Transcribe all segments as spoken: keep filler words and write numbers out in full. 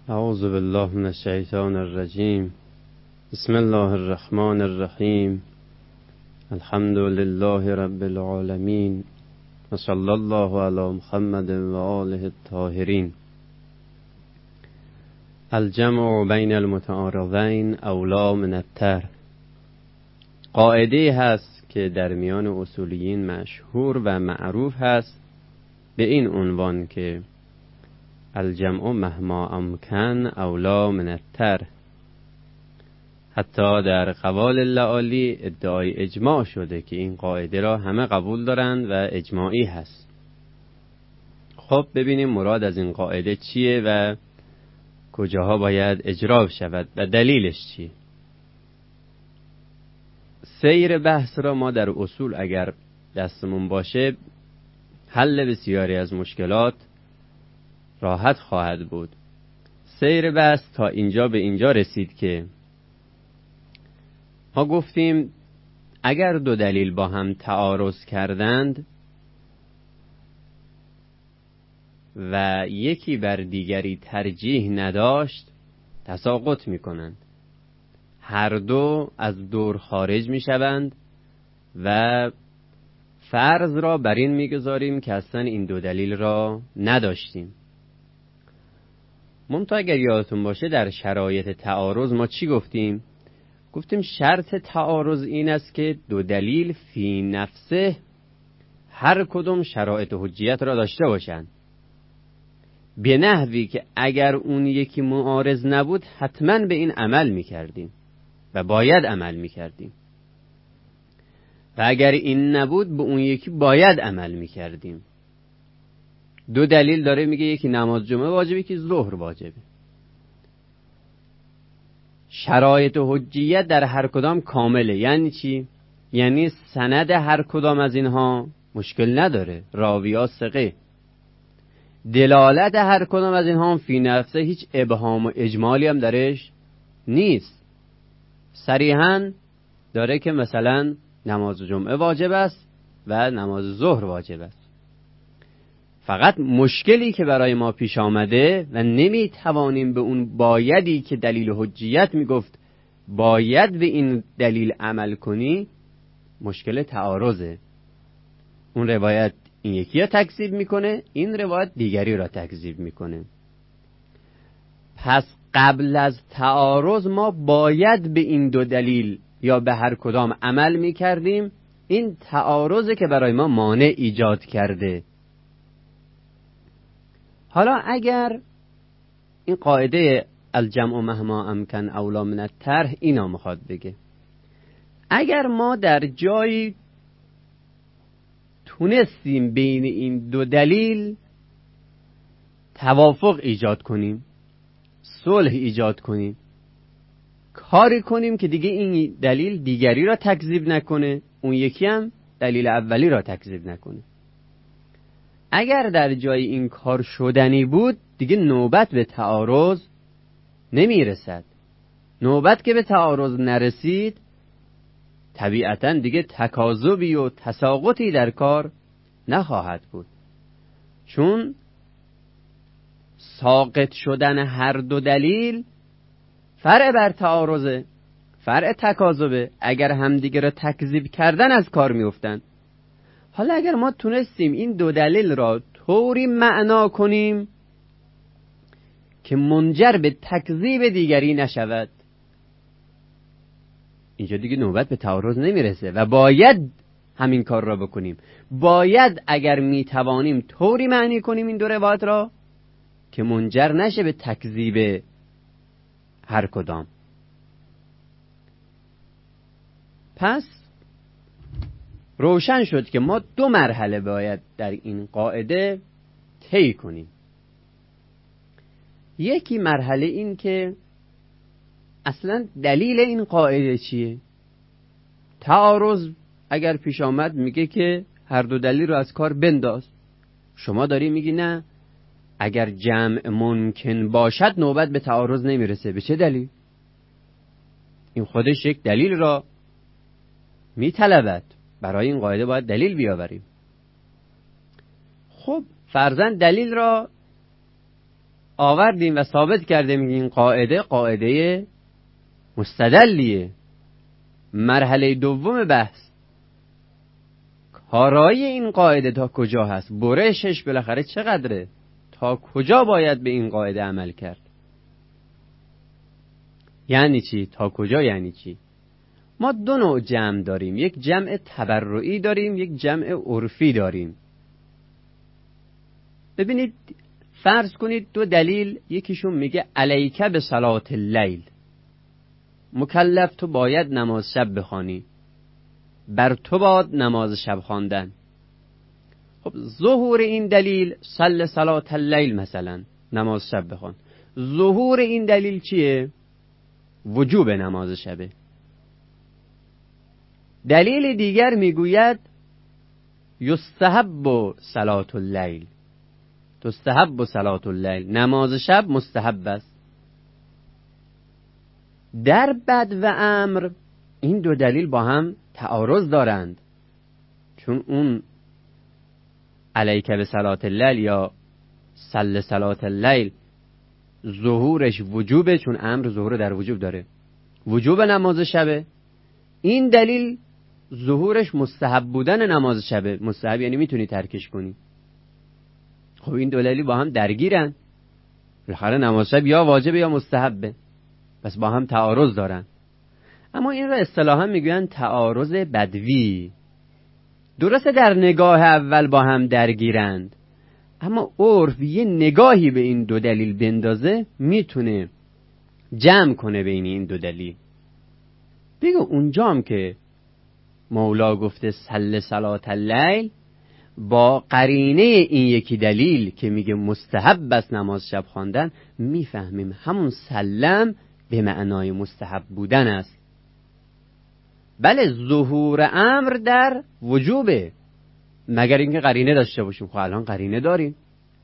اعوذ بالله من الشیطان الرجیم. بسم الله الرحمن الرحیم. الحمد لله رب العالمین و صلی الله علی محمد و آله الطاهرین. الجمع بین المتعارضین اولی من الطرح. قاعده هست که در میان اصولیین مشهور و معروف هست به این عنوان که الجمع مهما امکن اولی من الطرح. حتی در قوال لعالی ادعای اجماع شده که این قاعده را همه قبول دارند و اجماعی هست. خب ببینیم مراد از این قاعده چیه و کجاها باید اجرا شود و دلیلش چیه. سیر بحث را ما در اصول اگر دستمون باشه حل بسیاری از مشکلات راحت خواهد بود. سیر بحث تا اینجا به اینجا رسید که ما گفتیم اگر دو دلیل با هم تعارض کردند و یکی بر دیگری ترجیح نداشت تساقط میکنند. هر دو از دور خارج میشوند و فرض را بر این میگذاریم که اصلا این دو دلیل را نداشتیم. منتها اگر یادتون باشه در شرایط تعارض ما چی گفتیم؟ گفتیم شرط تعارض این است که دو دلیل فی نفسه هر کدوم شرایط حجیت را داشته باشند، به نحوی که اگر اون یکی معارض نبود حتما به این عمل میکردیم و باید عمل میکردیم و اگر این نبود به اون یکی باید عمل میکردیم. دو دلیل داره میگه یکی نماز جمعه واجبه یکی ظهر واجبه. شرایط حجیت در هر کدام کامله. یعنی چی؟ یعنی سند هر کدام از اینها مشکل نداره، راوی‌ها ثقه. دلالت هر کدام از اینها هم فی نفسه هیچ ابهام و اجمالی هم درش نیست. صریحاً داره که مثلا نماز جمعه واجب است و نماز ظهر واجب است. فقط مشکلی که برای ما پیش آمده و نمی توانیم به اون بایدی که دلیل حجیت می گفت باید به این دلیل عمل کنی، مشکل تعارضه. اون روایت این یکی را تکذیب میکنه، این روایت دیگری را تکذیب میکنه. پس قبل از تعارض ما باید به این دو دلیل یا به هر کدام عمل میکردیم. این تعارضه که برای ما مانع ایجاد کرده. حالا اگر این قاعده الجمع مهما امکن اولی من الطرح اینا میخواد بگه، اگر ما در جایی تونستیم بین این دو دلیل توافق ایجاد کنیم، صلح ایجاد کنیم، کاری کنیم که دیگه این دلیل دیگری را تکذیب نکنه، اون یکی هم دلیل اولی را تکذیب نکنه، اگر در جای این کار شدنی بود دیگه نوبت به تعارض نمیرسد. نوبت که به تعارض نرسید طبیعتاً دیگه تکاذبی و تساقطی در کار نخواهد بود، چون ساقط شدن هر دو دلیل فرع بر تعارضه، فرع تکاذبه. اگر همدیگه را تکذیب کردن از کار میافتند. حالا اگر ما تونستیم این دو دلیل را طوری معنا کنیم که منجر به تکذیب دیگری نشود، اینجا دیگه نوبت به تعارض نمیرسه و باید همین کار را بکنیم. باید اگر میتوانیم طوری معنی کنیم این دو روایت را که منجر نشه به تکذیب هر کدام. پس روشن شد که ما دو مرحله باید در این قاعده طی کنیم. یکی مرحله این که اصلا دلیل این قاعده چیه؟ تعارض اگر پیش آمد میگه که هر دو دلیل رو از کار بنداز. شما داری میگی نه، اگر جمع ممکن باشد نوبت به تعارض نمیرسه. به چه دلیل؟ این خودش یک دلیل را میطلبد. برای این قاعده باید دلیل بیاوریم. خب فرضاً دلیل را آوردیم و ثابت کردیم که این قاعده قاعده مستدلیه. مرحله دوم بحث، کارایی این قاعده تا کجا هست، برشش بالاخره چقدره، تا کجا باید به این قاعده عمل کرد. یعنی چی؟ تا کجا یعنی چی؟ ما دو نوع جمع داریم، یک جمع تبرعی داریم، یک جمع عرفی داریم. ببینید، فرض کنید دو دلیل، یکیشون میگه علیک به صلات اللیل، مکلف تو باید نماز شب بخوانی، بر تو باد نماز شب خواندن. خب ظهور این دلیل صل صلات اللیل، مثلا نماز شب بخوان. ظهور این دلیل چیه؟ وجوب نماز شبه. دلیل دیگر میگوید یستحب صلات اللیل، تستحب صلات اللیل، نماز شب مستحب است. در بد و امر این دو دلیل با هم تعارض دارند، چون اون علیک به صلات اللیل یا صل صلات اللیل ظهورش وجوبه، چون امر ظهور در وجوب داره، وجوب نماز شبه. این دلیل ظهورش مستحب بودن نماز شبه، مستحب یعنی میتونی ترکش کنی. خب این دو دلیل با هم درگیرن، بالاخره نماز شب یا واجبه یا مستحبه، پس با هم تعارض دارن. اما این را اصطلاحا میگوین تعارض بدوی. درسته در نگاه اول با هم درگیرند، اما عرف یه نگاهی به این دو دلیل بندازه میتونه جمع کنه بین این دو دلیل. بگو اونجام که مولا گفته صل صلات اللیل، با قرینه این یکی دلیل که میگه مستحب است نماز شب خواندن، میفهمیم همون سلم به معنای مستحب بودن است. بله ظهور امر در وجوبه، مگر اینکه قرینه داشته باشیم. خب الان قرینه داریم.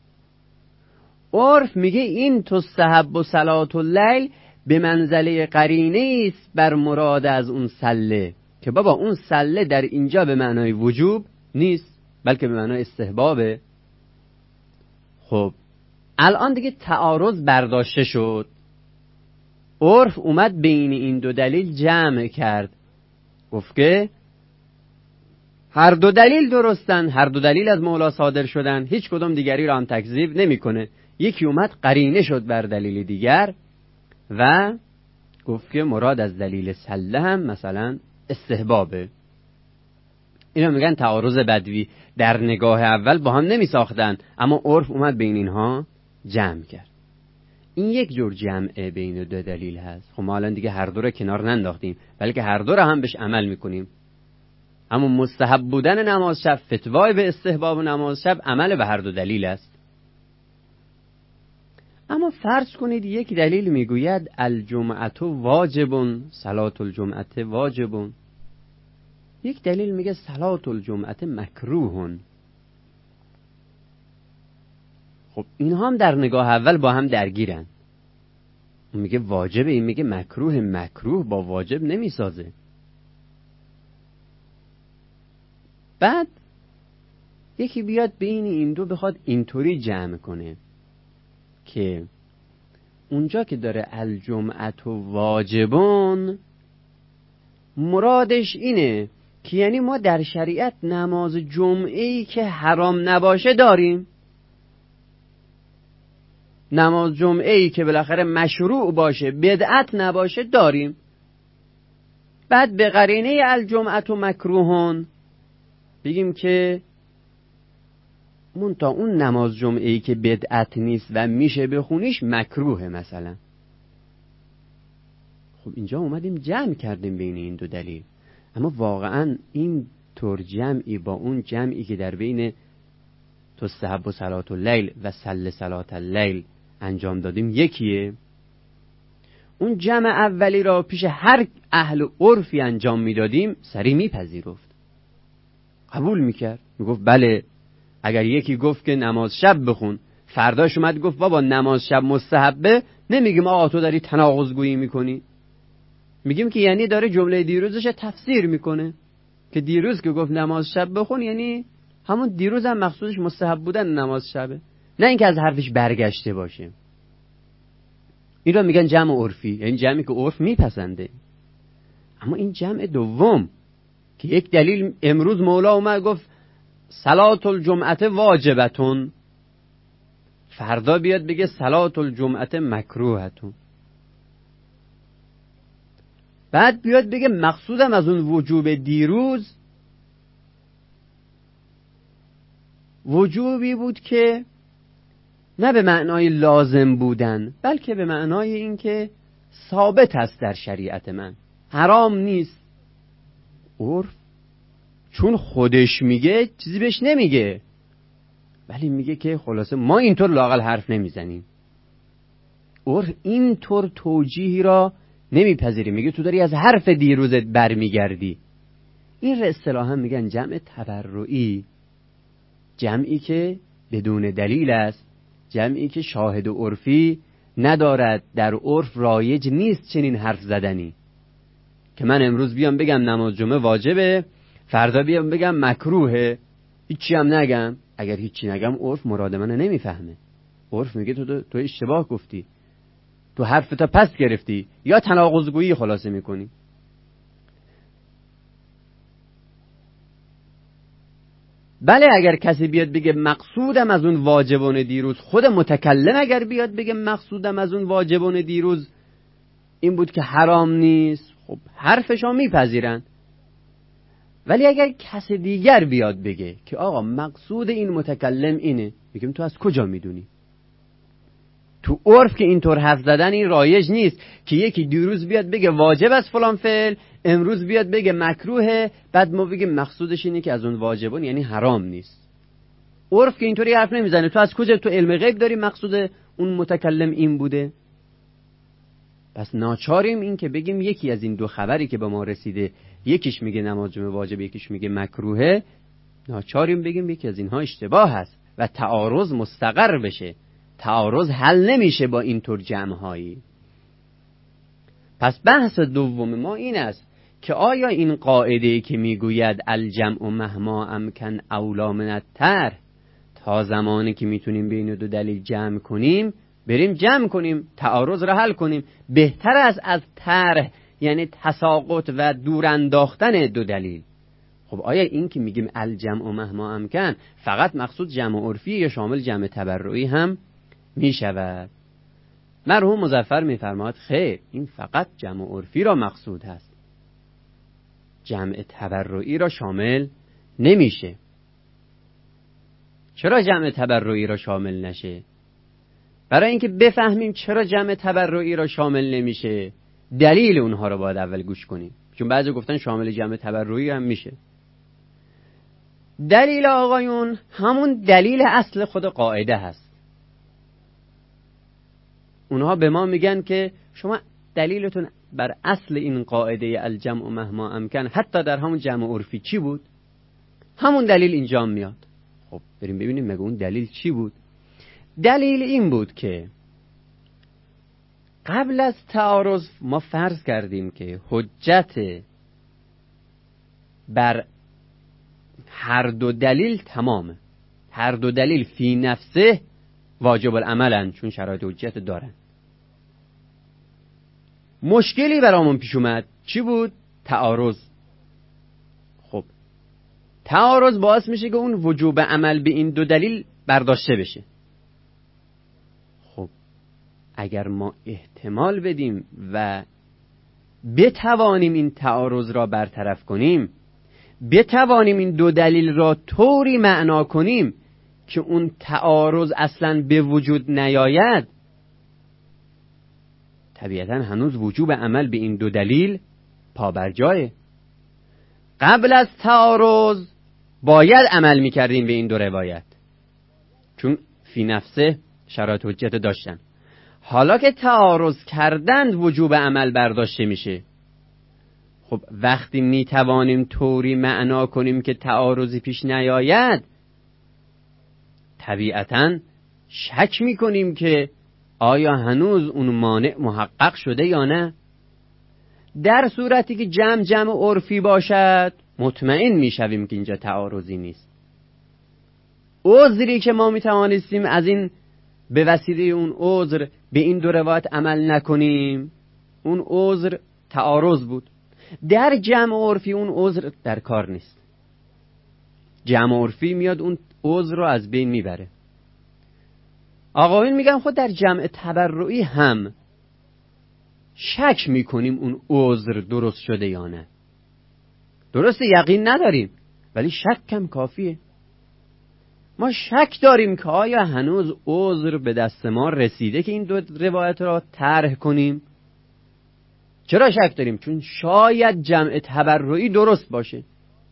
عرف میگه این تستحب و صلات اللیل به منزله قرینه است بر مراد از اون سله، که بابا اون سله در اینجا به معنای وجوب نیست، بلکه به معنای استحبابه. خب الان دیگه تعارض برداشته شد، عرف اومد بین این دو دلیل جمع کرد، گفت که هر دو دلیل درستن، هر دو دلیل از مولا صادر شدن، هیچ کدوم دیگری را هم تکذیب نمیکنه. یکی اومد قرینه شد بر دلیل دیگر و گفت که مراد از دلیل سله هم مثلا استحبابه. اینا میگن تعارض بدوی، در نگاه اول با هم نمی ساختن، اما عرف اومد بین اینها جمع کرد. این یک جور جمعه بین دو دلیل هست. خب ما الان دیگه هر دو را کنار ننداختیم، بلکه هر دو را هم بهش عمل میکنیم. اما مستحب بودن نماز شب، فتوای به استحباب نماز شب، عمل به هر دو دلیل است. اما فرض کنید یک دلیل میگوید الجمعه واجب، صلات الجمعه واجب. یک دلیل میگه صلات الجمعه مکروه. خب اینها هم در نگاه اول با هم درگیرن. اون میگه واجبه، این میگه مکروه. مکروه با واجب نمیسازه. بعد یکی بیاد بین این دو بخواد اینطوری جمع کنه که اونجا که داره الجمعه واجبون، مرادش اینه که یعنی ما در شریعت نماز جمعه‌ای که حرام نباشه داریم، نماز جمعه‌ای که بالاخره مشروع باشه، بدعت نباشه داریم. بعد به قرینه الجمعه مکروهون بگیم که منتها اون نماز جمعه‌ای که بدعت نیست و میشه بخونیش مکروه مثلا. خب اینجا اومدیم جمع کردیم بین این دو دلیل، اما واقعا این طور جمعی با اون جمعی که در بین تستحب و صلات اللیل و صل صلات اللیل انجام دادیم یکیه. اون جمع اولی را پیش هر اهل عرفی انجام میدادیم سری میپذیرفت، قبول میکرد، میگفت بله. اگر یکی گفت که نماز شب بخون، فرداش اومد گفت بابا نماز شب مستحبه، نمیگیم آقا تو داری تناقض گویی میکنی، میگیم که یعنی داره جمله دیروزش تفسیر میکنه که دیروز که گفت نماز شب بخون یعنی همون دیروز هم مقصودش مستحب بودن نماز شبه، نه اینکه از حرفش برگشته باشه. این را میگن جمع عرفی، یعنی جمعی که عرف میپسنده. اما این جمع دوم که یک دلیل امروز مولا اومد گفت صلات الجمعه واجبتون، فردا بیاد بگه صلات الجمعه مکروهتون، بعد بیاد بگه مقصودم از اون وجوب دیروز وجوبی بود که نه به معنای لازم بودن، بلکه به معنای این که ثابت است در شریعت من، حرام نیست. عرف چون خودش میگه چیزی بهش نمیگه، ولی میگه که خلاصه ما اینطور لااقل حرف نمیزنیم. عرف اینطور توجیهی را نمیپذیری، میگه تو داری از حرف دیروزت برمیگردی. این را اصطلاحا میگن جمع تبرعی، جمعی که بدون دلیل است، جمعی که شاهد و عرفی ندارد. در عرف رایج نیست چنین حرف زدنی که من امروز بیام بگم نماز جمعه واجبه، فردا بیام بگم مکروهه، هیچی هم نگم. اگر هیچی نگم عرف مراد منو نمیفهمه. عرف میگه تو تو اشتباه گفتی، تو حرفتا پس گرفتی یا تناقض‌گویی خلاصه میکنی. بله اگر کسی بیاد بگه مقصودم از اون واجبان دیروز، خود متکلم اگر بیاد بگه مقصودم از اون واجبان دیروز این بود که حرام نیست، خب حرفشو میپذیرن. ولی اگر کسی دیگر بیاد بگه که آقا مقصود این متکلم اینه، میگم تو از کجا میدونی؟ تو عرف که اینطور حرف زدن این رایج نیست که یکی دیروز بیاد بگه واجب است فلان فعل، امروز بیاد بگه مکروهه، بعد ما بگیم مقصودش اینه که از اون واجبون یعنی حرام نیست. عرف که اینطوری حرف نمیزنه. تو از کجا تو علم غیب داری مقصود اون متکلم این بوده؟ پس ناچاریم این که بگیم یکی از این دو خبری که به ما رسیده، یکیش میگه نماز جمعه واجب، یکیش میگه مکروهه، ناچاریم بگیم یکی از اینها اشتباه هست و تعارض مستقر بشه. تعارض حل نمیشه با اینطور جمع‌هایی. پس بحث دوم ما این است که آیا این قاعده‌ای که میگوید الجمع مهما امکن اولا من الطرح، تا زمانی که میتونیم بین دو دلیل جمع کنیم بریم جمع کنیم، تعارض را حل کنیم، بهتر است از طرح یعنی تساقط و دور انداختن دو دلیل. خب آیا این که میگیم الجمع مهما امکن فقط مقصود جمع عرفی یا شامل جمع تبرعی هم میشود؟ مرحوم مظفر میفرماد خیر، این فقط جمع عرفی را مقصود هست، جمع تبرعی را شامل نمیشه. چرا جمع تبرعی را شامل نشه؟ برای اینکه بفهمیم چرا جمع تبرعی را شامل نمیشه دلیل اونها را باید اول گوش کنیم، چون بعضی گفتن شامل جمع تبرعی هم میشه. دلیل آقایون همون دلیل اصل خود قاعده هست. اونها به ما میگن که شما دلیلتون بر اصل این قاعده الجمع مهما امکن حتی در همون جمع عرفی چی بود؟ همون دلیل اینجا میاد. خب بریم ببینیم مگه اون دلیل چی بود؟ دلیل این بود که قبل از تعارض ما فرض کردیم که حجت بر هر دو دلیل تمامه، هر دو دلیل فی نفسه واجب العملن، چون شرایط حجت دارن. مشکلی برامون پیش اومد، چی بود؟ تعارض. خب تعارض باعث میشه که اون وجوب عمل به این دو دلیل برداشته بشه. خب اگر ما احتمال بدیم و بتوانیم این تعارض را برطرف کنیم، بتوانیم این دو دلیل را طوری معنا کنیم که اون تعارض اصلا به وجود نیاید، طبیعتا هنوز وجوب عمل به این دو دلیل پابرجایه. قبل از تعارض باید عمل میکردیم به این دو روایت، چون فی نفسه شرایط حجت داشتن. حالا که تعارض کردند وجوب عمل برداشته میشه. خب وقتی میتوانیم طوری معنا کنیم که تعارضی پیش نیاید، طبیعتاً شک میکنیم که آیا هنوز اون مانع محقق شده یا نه. در صورتی که جمع جمع عرفی باشد مطمئن میشویم که اینجا تعارضی نیست. عذری که ما میتوانستیم از این به وسیله اون عذر به این دو روایت عمل نکنیم، اون عذر تعارض بود. در جمع عرفی اون عذر در کار نیست. جمع عرفی میاد اون عذر رو از بین میبره. آقایون میگن خود در جمع تبرعی هم شک میکنیم اون عذر درست شده یا نه. درست یقین نداریم ولی شک کم کافیه. ما شک داریم که آیا هنوز عذر به دست ما رسیده که این دو روایت را طرح کنیم. چرا شک داریم؟ چون شاید جمع تبرعی درست باشه.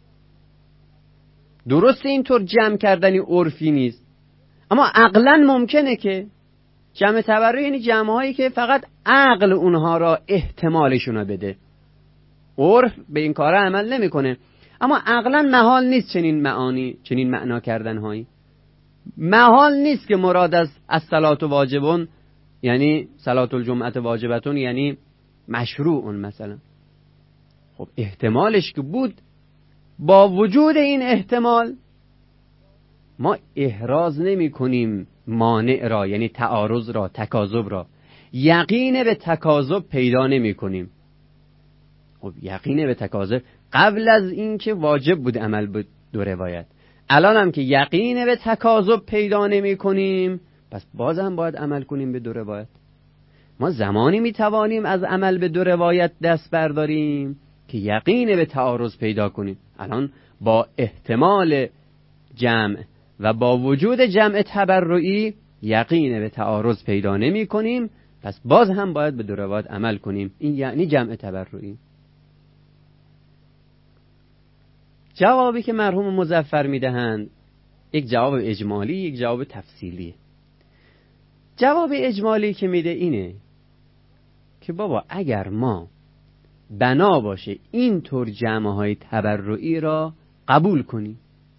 درست اینطور جمع کردنی عرفی نیست، اما عقلا ممکنه که جمع تبرعی یعنی جمع هایی که فقط عقل اونها را احتمالشون رو بده. عرف به این کار عمل نمیکنه، اما عقلا محال نیست چنین معانی چنین معنا کردن هایی. محال نیست که مراد از الصلات واجبون یعنی صلات الجمعه واجبتون یعنی مشروعون مثلا. خب احتمالش که بود، با وجود این احتمال ما احراز نمی کنیم مانع را یعنی تعارض را، تکاذب را. یقین به تکاذب پیدا نمی کنیم. خب یقین به تکاذب قبل از این که واجب بود عمل به دو روایت، الان هم که یقین به تکاذب پیدا نمی کنیم، پس باز هم باید عمل کنیم به دو روایت. ما زمانی می توانیم از عمل به دو روایت دست برداریم که یقین به تعارض پیدا کنیم. الان با احتمال جمع و با وجود جمع تبرعی یقین به تعارض پیدا نمی کنیم، پس باز هم باید به دو روایت عمل کنیم. این یعنی جمع تبرعی. جوابی که مرحوم مظفر میدهند یک جواب اجمالی، یک جواب تفصیلی. جواب اجمالی که میده اینه که بابا اگر ما بنا باشه اینطور جمع های تبرعی را قبول کنیم،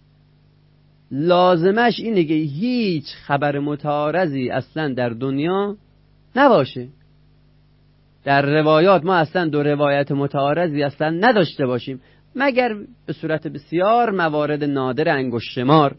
لازمش اینه که هیچ خبر متعارضی اصلا در دنیا نباشه. در روایات ما اصلا دو روایت متعارضی اصلا نداشته باشیم، مگر به صورت بسیار موارد نادر انگشت شمار.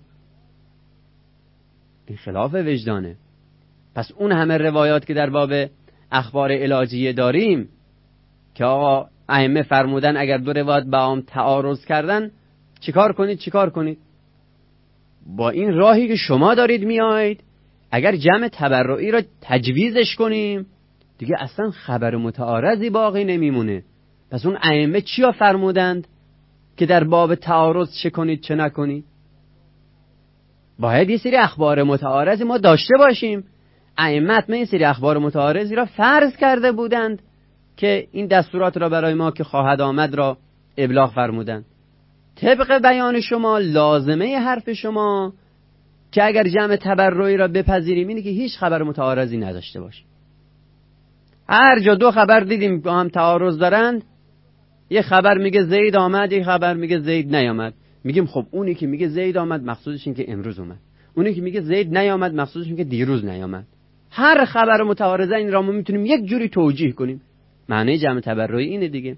این خلاف وجدانه. پس اون همه روایات که در باب اخبار علاجیه داریم که آقا ائمه فرمودن اگر دو روایت با هم تعارض کردن چیکار کنید چیکار کنید، با این راهی که شما دارید میایید اگر جمع تبرعی را تجویزش کنیم دیگه اصلا خبر متعارضی باقی نمیمونه. پس اون ائمه چیا فرمودند که در باب تعارض چه کنید چه نکنید؟ باید یه سری اخبار متعارضی ما داشته باشیم. ائمه حتما این سری اخبار متعارضی را فرض کرده بودند که این دستورات را برای ما که خواهد آمد را ابلاغ فرمودند. طبق بیان شما لازمه حرف شما که اگر جمع تبرعی را بپذیریم اینه که هیچ خبر متعارضی نداشته باشیم. هر جا دو خبر دیدیم با هم تعارض دارند، یه خبر میگه زید آمد، یه خبر میگه زید نیامد، میگیم خب اونی که میگه زید آمد مقصودش این که امروز اومد، اونی که میگه زید نیامد مقصودش این که دیروز نیامد. هر خبر متعارضه این را ما میتونیم یک جوری توجیه کنیم. معنی جمع تبرعی اینه دیگه.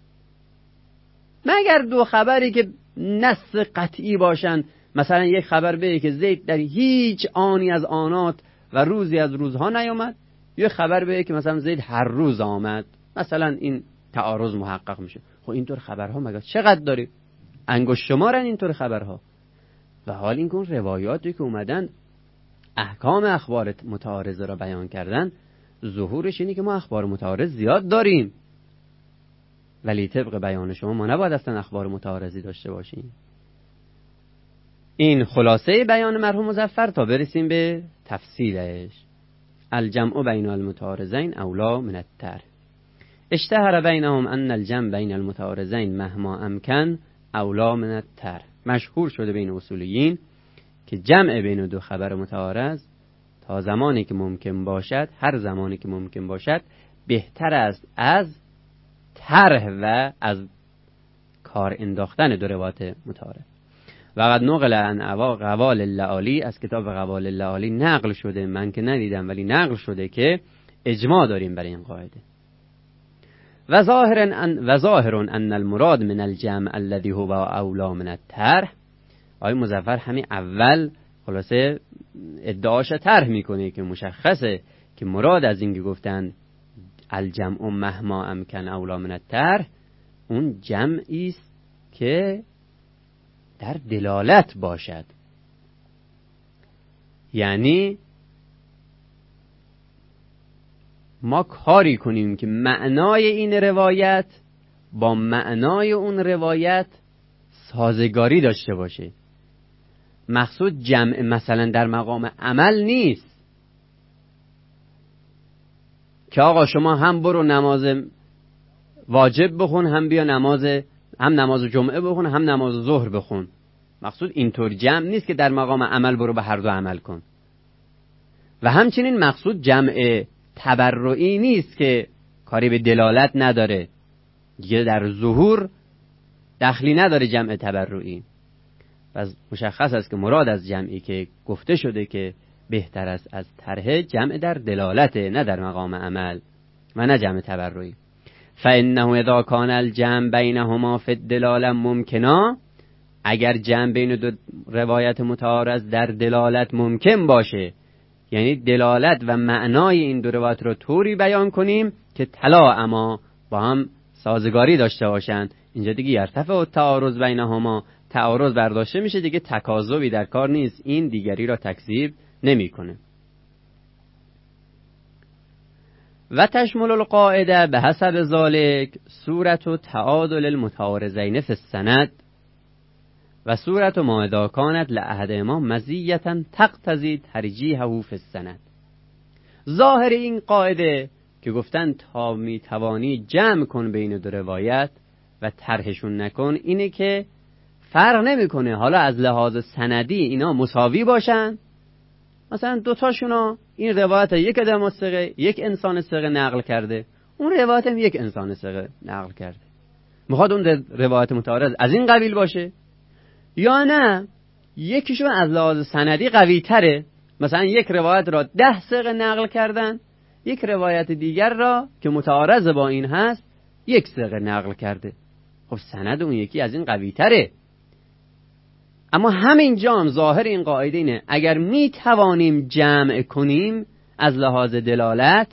مگر دو خبری که نص قطعی باشن، مثلا یک خبر بگه که زید در هیچ آنی از آنات و روزی از روزها نیامد، یک خبر بگه که مثلا زید هر روز آمد، مثلا این تعارض محقق میشه. خب اینطور خبرها مگر چقدر داریم؟ انگشت شمارن اینطور خبرها. و حال این کن روایاتی که اومدن احکام اخبار متعارضه را بیان کردن، ظهورش اینه که ما اخبار متعارض زیاد داریم، ولی طبق بیان شما ما نباید اصلا اخبار متعارضی داشته باشیم. این خلاصه بیان مرحوم مظفر تا برسیم به تفصیلش. الجمع بین المتعارضین اولا من الترح. اشتهر بینهم ان الجمع بین المتعارضین مهما امکن اولا من الترح. مشهور شده بین اصولیین که جمع بین دو خبر متعارض تا زمانی که ممکن باشد، هر زمانی که ممکن باشد، بهتر است از طرح و از کار انداختن دو روایت متعارض. و قد نقل عن قوال اللعالی، از کتاب قوال اللعالی نقل شده، من که ندیدم ولی نقل شده که اجماع داریم برای این قاعده. و ظاهر ان و ظاهر ان المراد من الجمع الذي هو اولا من الطرح. آقای مظفر همین اول خلاصه ادعاش طرح میکنه که مشخصه که مراد از این که گفتن الجمع مهما امکن اولا من الطرح، اون جمعی است که در دلالت باشد. یعنی ما کاری کنیم که معنای این روایت با معنای اون روایت سازگاری داشته باشه. مقصود جمع مثلا در مقام عمل نیست که آقا شما هم برو نماز واجب بخون، هم بیا نماز هم نماز جمعه بخون، هم نماز ظهر بخون. مقصود اینطور جمع نیست که در مقام عمل برو به هر دو عمل کن. و همچنین مقصود جمع تبرعی نیست که کاری به دلالت نداره، دیگه در ظهور دخلی نداره جمع تبرعی. پس مشخص است که مراد از جمعی که گفته شده که بهتر است از طرح، جمع در دلالته، نه در مقام عمل و نه جمع تبرعی. فانه اذا کان الجمع بینهما فی الدلاله ممکنا، اگر جمع بین دو روایت متعارض در دلالت ممکن باشه، یعنی دلالت و معنای این دو روایت رو طوری بیان کنیم که طلا اما با هم سازگاری داشته باشند، اینجا دیگه یرتفع التعارض بینهما، تعارض برداشته میشه، دیگه تکاذبی در کار نیست، این دیگری را تکذیب نمیکنه. و تشمل القاعده به حسب ذالک صورت و تعادل المتعارضین فی السند و صورت ما اذا کانت لاحدهما مزیة تقتضی ترجیحه فی السند. ظاهر این قاعده که گفتن تا میتوانی جمع کن بین دو روایت و طرحشون نکن، اینه که فرق نمیکنه حالا از لحاظ سندی اینا مساوی باشن، مثلا دوتاشونا این روایت یک آدم ثقه یک انسان ثقه نقل کرده، اون روایت هم یک انسان ثقه نقل کرده، میخواد اون روایت متعارض از این قبیل باشه یا نه یکیشون از لحاظ سندی قوی تره، مثلا یک روایت را ده ثقه نقل کردن، یک روایت دیگر را که متعارض با این هست یک ثقه نقل کرده، خب سند اون یکی از این قوی تره. اما همین جام ظاهر این قاعده اینه اگر می توانیم جمع کنیم از لحاظ دلالت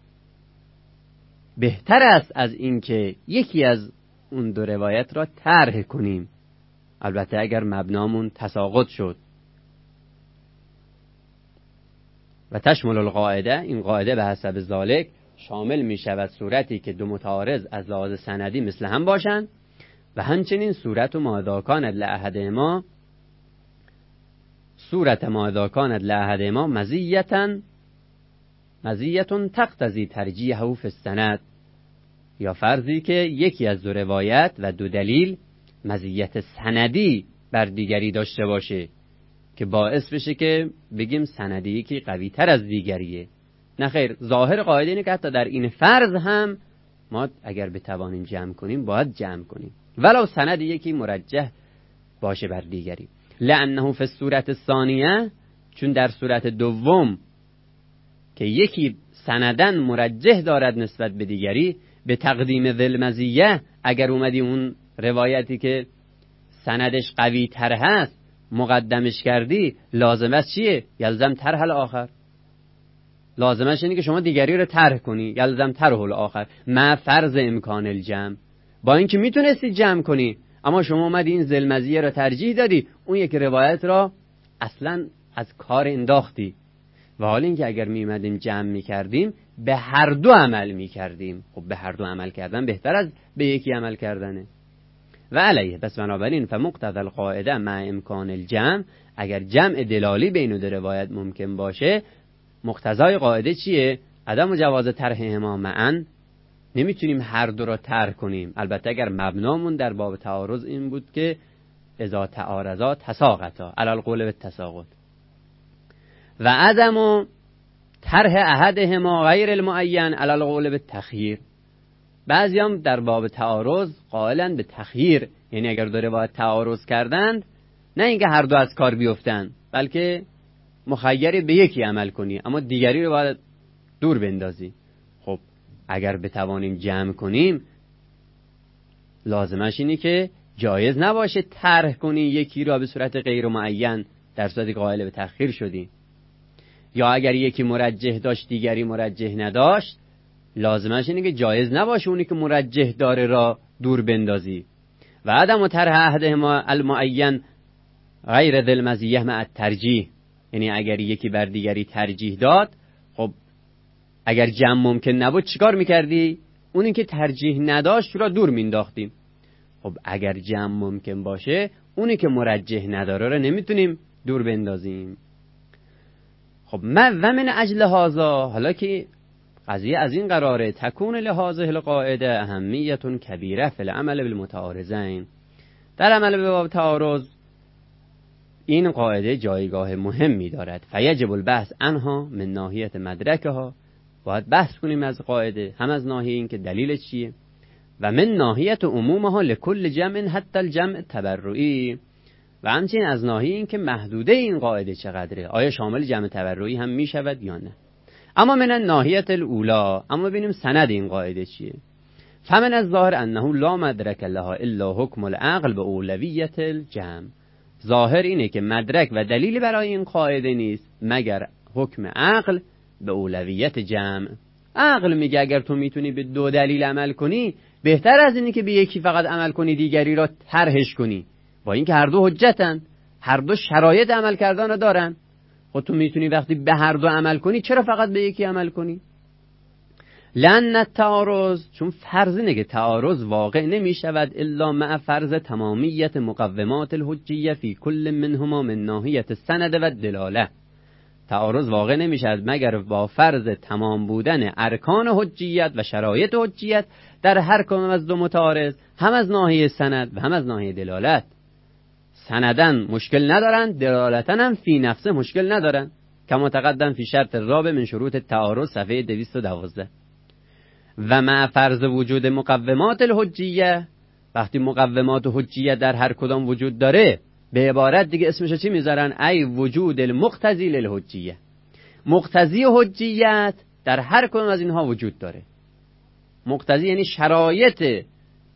بهتر است از این که یکی از اون دو روایت را طرح کنیم، البته اگر مبنامون تساقط شد. و تشمل القاعده، این قاعده به حسب ذالک شامل می شود صورتی که دو متعارض از لحاظ سندی مثل هم باشند و همچنین صورت و ما اذا کانت لاحدهما صورت ما اذا کانت لاحدهما مزیة مزیة تقتضی ترجیحه فی السند، یا فرضی که یکی از دو روایت و دو دلیل مزیت سندی بر دیگری داشته باشه که باعث بشه که بگیم سندی یکی قوی تر از دیگریه. نه خیر، ظاهر قاعده اینه که حتی در این فرض هم ما اگر بتوانیم جمع کنیم باید جمع کنیم ولو سند یکی مرجح باشه بر دیگری. لانه فی الصورت الثانیه، چون در صورت دوم که یکی سندن مرجح دارد نسبت به دیگری، به تقدیم ذل مزیه، اگر اومدی اون روایتی که سندش قوی تر هست مقدمش کردی، لازمه چیه؟ یلزم طرح الاخر، لازمش اینه که شما دیگری رو طرح کنی، یلزم طرح الاخر ما فرض امکان الجمع، با اینکه میتونستی جمع کنی اما شما اومدی این ذل مزیه رو ترجیح دادی، اون یک روایت را اصلا از کار انداختی. و حال اینکه اگر می اومدیم جمع می کردیم به هر دو عمل می کردیم، خب به هر دو عمل کردن بهتر از به یکی عمل کردنه. و علیه، پس بنابراین فمقتضی القاعده مع امکان الجمع، اگر جمع دلالی بین دو روایت ممکن باشه، مقتضای قاعده چیه؟ عدم جواز طرحهما معا، نمیتونیم هر دو را طرح کنیم. البته اگر مبنامون در باب تعارض این بود که اذا تعارضا تساقطا علی القول بالتساقط، و عدم طرح احدهما غیر المعین علی القول بالتخییر. بعضی هم در باب تعارض قائلن به تخییر، یعنی اگر دو روایت تعارض کردند نه اینکه هر دو از کار بیفتن، بلکه مخیری به یکی عمل کنی اما دیگری رو باید دور بندازی. خب اگر بتوانیم جمع کنیم لازمش اینه که جایز نباشه طرح کنی یکی را به صورت غیر معین در صورتی که قائل به تأخیر شدیم. یا اگر یکی مرجح داشت دیگری مرجح نداشت، لازمش اینه که جایز نباشه اونی که مرجح داره را دور بندازی. و عدم طرح احدهما المعین غیر ذی المزیه مع الترجیح، یعنی اگر یکی بر دیگری ترجیح داد، خب اگر جمع ممکن نبود چیکار میکردی؟ اونی که ترجیح نداشت را دور مینداختیم. خب اگر جمع ممکن باشه، اونی که مرجح نداره را نمیتونیم دور بندازیم. خب من و من اجل هذا، حالا که قضیه از این قراره، تکون لهذه القاعده اهمیت کبیره فی العمل بالمتعارضین، در عمل به تعارض این قاعده جایگاه مهمی دارد. فیجب البحث عنها من ناحیه مدرکها، باید بحث کنیم از قاعده، هم از ناحیه این که دلیل چیه، و من ناحیه عمومها لکل جمع حتی الجمع تبرعی، و همچنین از ناحیه این که محدوده این قاعده چقدره، آیا شامل جمع تبرعی هم می شود یا نه. اما من ناحیه الاولا، اما ببینیم سند این قاعده چیه. فمن الظاهر انه لا مدرک لها الا حکم العقل به اولویت الجمع، ظاهر اینه که مدرک و دلیلی برای این قاعده نیست مگر حکم عقل به اولویت جمع. عقل میگه اگر تو میتونی به دو دلیل عمل کنی، بهتر از اینی که به یکی فقط عمل کنی دیگری را طرحش کنی، با اینکه هر دو حجتن، هر دو شرایط عمل کردن رو دارن. خود تو میتونی وقتی به هر دو عمل کنی، چرا فقط به یکی عمل کنی؟ لأن التعارض، چون فرض اینه که تعارض واقع نمی شود الا مع فرض تمامیت مقومات الحجیه فی کل منهما من ناحیه السند و الدلاله. تعارض واقع نمی شود مگر با فرض تمام بودن ارکان حجیت و شرایط حجیت در هر کدام از دو متعارض، هم از ناحیه سند و هم از ناحیه دلالت. سندن مشکل ندارن، دلالتن هم فی نفسه مشکل ندارن، کما تقدم فی شرط الرابع من شروط التعارض صفحه دویست و دوازده. و مع فرض وجود مقومات الحجیه، وقتی مقومات حجیه در هر کدام وجود داره، به عبارت دیگه اسمش چی میذارن؟ ای وجود المقتضی للحجیه، مقتضی حجیت در هر کدام از اینها وجود داره. مقتضی یعنی شرایط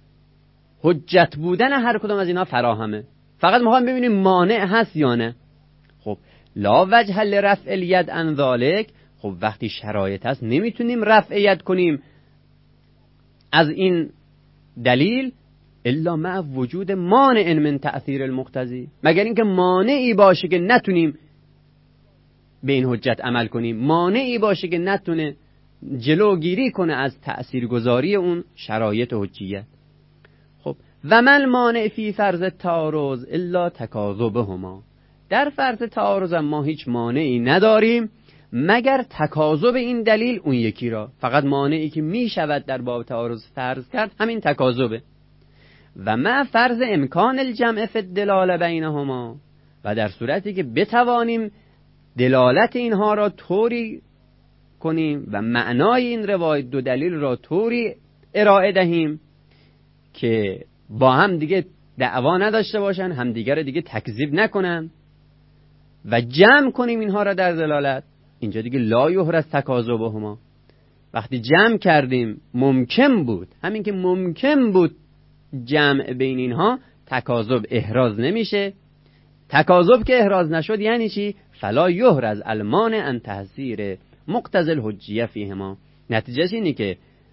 حجت بودن هر کدام از اینها فراهمه، فقط میخوایم ببینیم مانع هست یا نه. خب لا وجه لرفع الید عن ذلک، خب وقتی شرایط هست نمیتونیم رفع ید کنیم از این دلیل الا مع وجود مانع من تأثیر المقتضی، مگر اینکه مانعی باشه که نتونیم به این حجت عمل کنیم، مانعی باشه که نتونه جلوگیری کنه از تأثیرگذاری اون شرایط حجیت. خب و من مانع فی فرض تعارض الا تکاذبهما، در فرض تعارض ما هیچ مانعی نداریم مگر تکاذب این دلیل اون یکی را. فقط مانعی که می شود در باب تعارض فرض کرد همین تکاذبه. و مع فرض امکان الجمع فی الدلاله بینهما، و در صورتی که بتوانیم دلالت اینها را طوری کنیم و معنای این روایت دو دلیل را طوری ارائه دهیم که با هم دیگه دعوا نداشته باشن، هم دیگر را دیگه تکذیب نکنن، و جمع کنیم اینها را در دلالت، اینجا دیگه لا یحرز تکاذبهما. وقتی جمع کردیم ممکن بود، همین که ممکن بود جمع بین اینها، تکاذب احراز نمیشه. تکاذب که احراز نشد یعنی چی؟ فلا یحرز المانع ان تحصیر مقتضی الحجیه فیهما، نتیجهش اینه که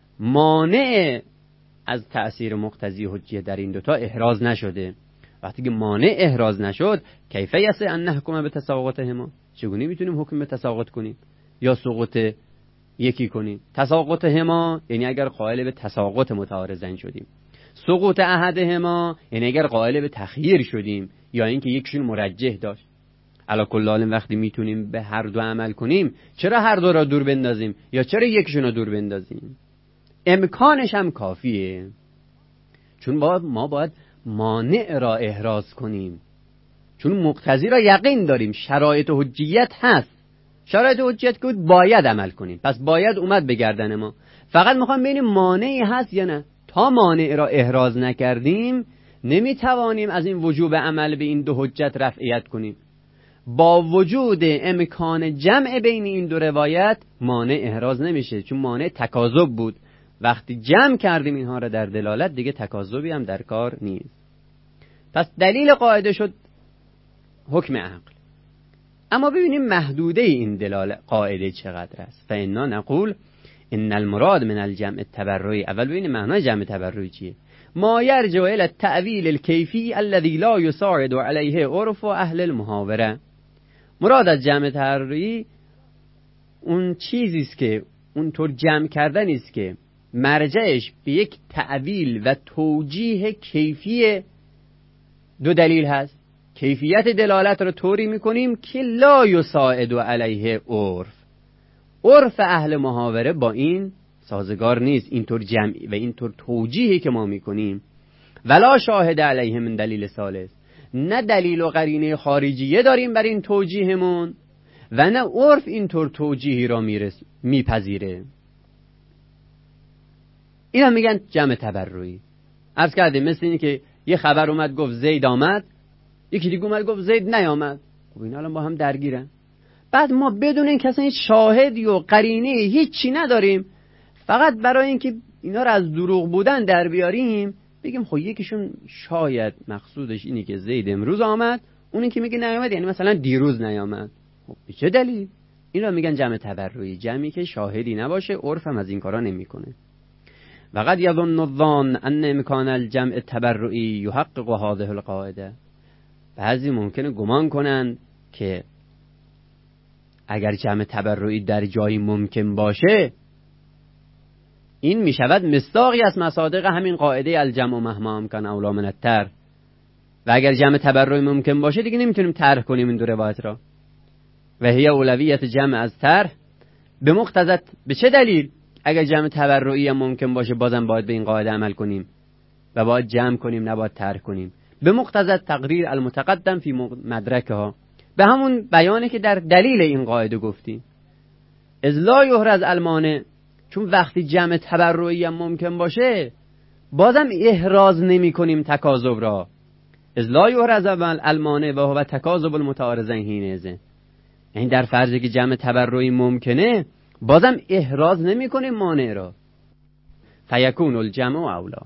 مانع از تأثیر مقتضی حجیه در این دوتا احراز نشده. وقتی که مانع احراز نشد، کیف یصح ان نحکم به تساقطهما، چگونه میتونیم حکم به تساقط کنیم یا سقوط یکی کنیم؟ تساقطهما یعنی اگر قائل به تساقط متعارضین شدیم، سقوط احدهما یعنی اگر قائل به تخییر شدیم یا اینکه یکشون مرجح داشت. علا کل حال وقتی میتونیم به هر دو عمل کنیم، چرا هر دو را دور بندازیم یا چرا یکشون را دور بندازیم؟ امکانش هم کافیه، چون باید ما باید مانع را احراز کنیم، چون مقتضی را یقین داریم، شرایط حجیت هست، شرایط حجیت که باید عمل کنیم، پس باید اومد به گردن ما، فقط میخوام ببینیم مانعی هست یا نه. تا مانع را احراز نکردیم نمیتوانیم از این وجوب عمل به این دو حجت رفعیت کنیم. با وجود امکان جمع بین این دو روایت مانع احراز نمیشه، چون مانع تکاذب بود. وقتی جمع کردیم اینها را در دلالت دیگه تکاذبی هم در کار نیست. پس دلیل قاعده شد حکم عقل. اما ببینیم محدوده این دلاله قاعده چقدر است. فإنا نقول ان المراد من الجمع التبرعی، اول ببینیم معنای جمع تبرعی چیه. ما یرجع الى التأویل الکیفی الذي لا يساعد علیه عرف اهل المحاوره. مراد از جمع تبرعی اون چیزی است که اونطور جمع کردن است که مرجعش به یک تأویل و توجیه کیفی دو دلیل هست. کیفیت دلالت رو طوری میکنیم که لا یساعد علیه عرف، عرف اهل محاوره با این سازگار نیست، اینطور جمعی و اینطور توجیهی که ما میکنیم. ولا شاهد علیه من دلیل ثالث، نه دلیل و قرینه خارجیه داریم بر این توجیهمون و نه عرف اینطور توجیهی را میپذیره. اینا میگن جمع تبرعی. عرض کردیم مثل اینی که یه خبر اومد گفت زید آمد، یکی دیگه اومد گفت زید نیامد. خب اینا الان با هم درگیرن. بعد ما بدون این کسی هیچ شاهدی و قرینه هیچی نداریم، فقط برای اینکه اینا رو از دروغ بودن در بیاریم بگیم خب یکیشون شاید مقصودش اینی که زید امروز آمد، اونی که میگه نیامد یعنی مثلا دیروز نیامد. خب به چه دلیل؟ اینا میگن جمع تبرعی، جمعی که شاهدی نباشه، عرف هم از این کارا نمیکنه. وقد یظن الظان ان امکان الجمع التبرعی یحقق هذه القاعده. بعضی ممکنه گمان کنند که اگر جمع تبرعی در جایی ممکن باشه این میشود مصداقی از مصادق همین قاعده الجمع مهما امکن اولا من الترک، و اگر جمع تبرعی ممکن باشه دیگه نمیتونیم طرح کنیم این دو روایت را. و هی اولویت جمع از طرح به مقتضی. به چه دلیل؟ اگر جمع تبرعی هم ممکن باشه بازم باید به این قاعده عمل کنیم و باید جمع کنیم نباید طرح کنیم. به مقتضی تقریر المتقدم فی مدرکها، به همون بیانی که در دلیل این قاعده گفتیم. اذ لا یحرز المانع، چون وقتی جمع تبرعی هم ممکن باشه بازم احراز نمی کنیم تکاذب را. اذ لا یحرز المانع و هو تکاذب المتعارضین حینئذ، این در فرضی که جمع تبرعی ممکنه بازم احراز نمی کنیم مانع را. فیکون الجمع اولا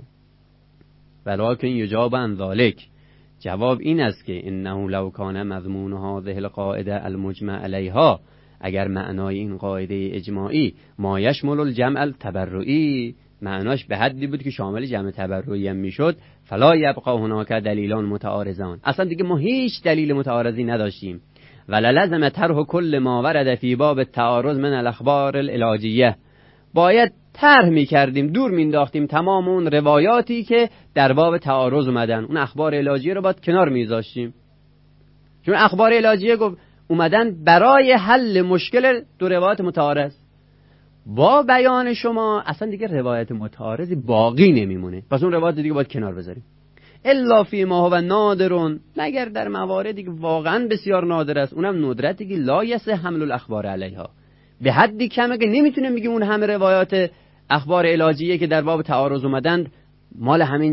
ولکن یجاب عن ذلک، جواب این است که انه لو کان مضمون هذه القاعده المجمع علیها، اگر معنای این قاعده اجماعی ما یشمل الجمع التبرعی، معناش به حدی بود که شامل جمع تبرعی هم میشد، فلا یبقى هناک دلیلان متعارضان، اصلا دیگه ما هیچ دلیل متعارضی نداشتیم. وللزم طرح کل ما ورد فی باب التعارض من الاخبار العلاجیه، باید طرح می‌کردیم، دور می‌انداختیم تمام اون روایاتی که در باب تعارض اومدن، اون اخبار علاجیه رو باید کنار می‌ذاشتیم، چون اخبار علاجیه گفت اومدن برای حل مشکل دو روایت متعارض. با بیان شما اصلا دیگه روایت متعارضی باقی نمیمونه، پس اون روایت دیگه باید کنار بذاریم. الا فی ما هو نادرون، مگر در مواردی که واقعا بسیار نادر است، اونم ندرتی که لا یصح حمل الاخبار علیها، به حدی کمه که نمیتونیم بگیم اون همه روایات اخبار علاجیه که در باب تعارض اومدن مال همین